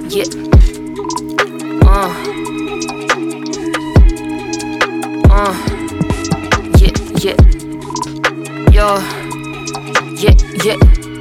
Yeah. Yeah, yeah. Yo. Yeah, yeah.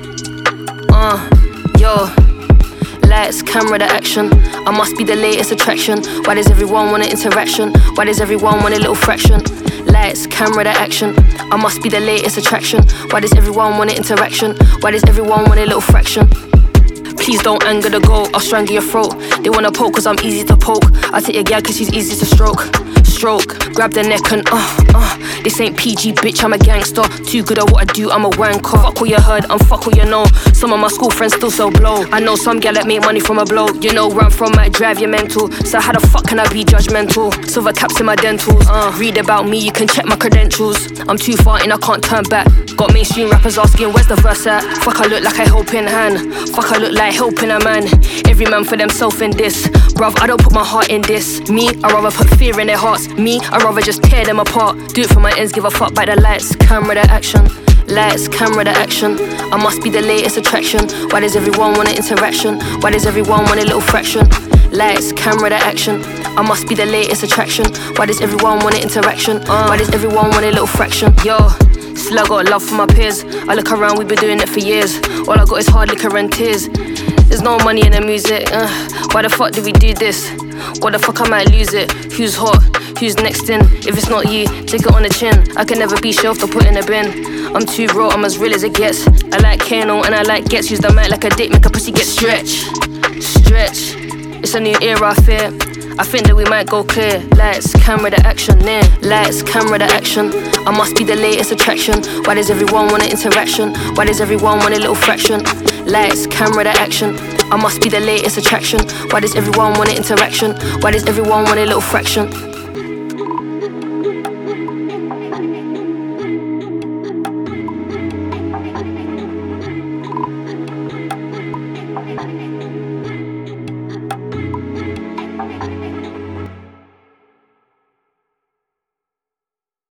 Yo. Lights, camera, the action. I must be the latest attraction. Why does everyone want an interaction? Why does everyone want a little fraction? Lights, camera, the action. I must be the latest attraction. Why does everyone want an interaction? Why does everyone want a little fraction? Please don't anger the goat, I'll strangle your throat. They wanna poke cause I'm easy to poke. I take your gal cause she's easy to stroke. Grab the neck and this ain't PG, bitch, I'm a gangster. Too good at what I do, I'm a wanker. Fuck what you heard, I'm fuck what you know. Some of my school friends still sell blow. I know some gal that make money from a blow. You know where I'm from might drive you mental. So how the fuck can I be judgmental? Silver caps in my dentals. Read about me, you can check my credentials. I'm too far in, I can't turn back. Got mainstream rappers asking where's the verse at? Fuck, I look like a helping hand. Fuck, I look like helping a man. Every man for themself in this. Bruv, I don't put my heart in this. Me, I rather put fear in their hearts. Me, I rather just tear them apart. Do it for my ends, give a fuck by the lights, camera, the action. Lights, camera, the action. I must be the latest attraction. Why does everyone want an interaction? Why does everyone want a little fraction? Lights, camera, the action. I must be the latest attraction. Why does everyone want an interaction? Why does everyone want a little fraction? Yo. Still I got love for my peers. I look around, we've been doing it for years. All I got is hard liquor and tears. There's no money in the music. Why the fuck did we do this? What the fuck, I might lose it. Who's hot? Who's next in? If it's not you, take it on the chin. I can never be shelved or put in a bin. I'm too raw, I'm as real as it gets. I like Kano and I like Gets. Use the mic like a dick, make a pussy get stretch. It's a new era, I fear. I think that we might go clear. Lights, camera, the action, near. Lights, camera, the action. I must be the latest attraction. Why does everyone want an interaction? Why does everyone want a little fraction? Lights, camera, the action. I must be the latest attraction. Why does everyone want an interaction? Why does everyone want a little fraction?